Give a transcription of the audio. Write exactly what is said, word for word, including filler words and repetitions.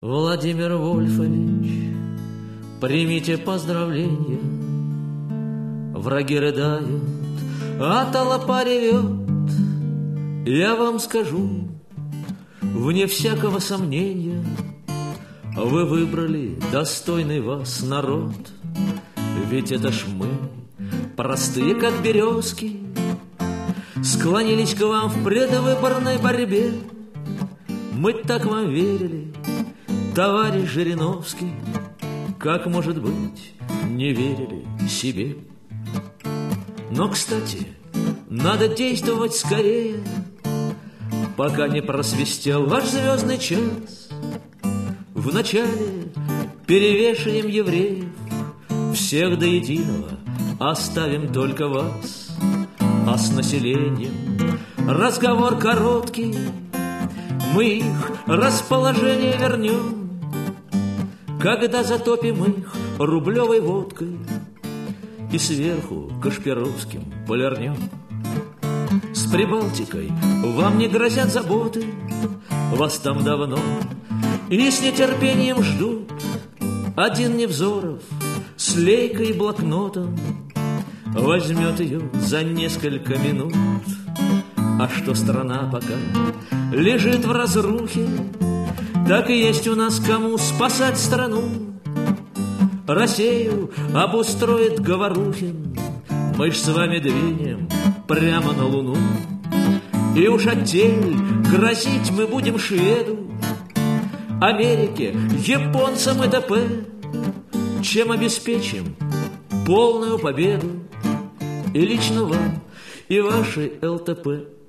Владимир Вольфович, примите поздравления. Враги рыдают, а толпа ревет. Я вам скажу, вне всякого сомнения, вы выбрали достойный вас народ. Ведь это ж мы, простые как березки, склонились к вам в предвыборной борьбе. Мы так вам верили, товарищ Жириновский, как, может быть, не верили себе. Но, кстати, надо действовать скорее, пока не просвистел ваш звездный час. Вначале перевешаем евреев, всех до единого оставим только вас. А с населением разговор короткий, мы их расположение вернем, когда затопим их рублевой водкой и сверху Кашпировским полирнем. С Прибалтикой вам не грозят заботы, вас там давно и с нетерпением ждут. Один Невзоров с лейкой и блокнотом возьмет ее за несколько минут. А что страна пока лежит в разрухе, так и есть у нас кому спасать страну. Россию обустроит Говорухин, мы ж с вами двинем прямо на Луну. И уж отель грозить мы будем шведу, Америке, японцам и т.п., чем обеспечим полную победу и лично вам, и вашей ЛТП.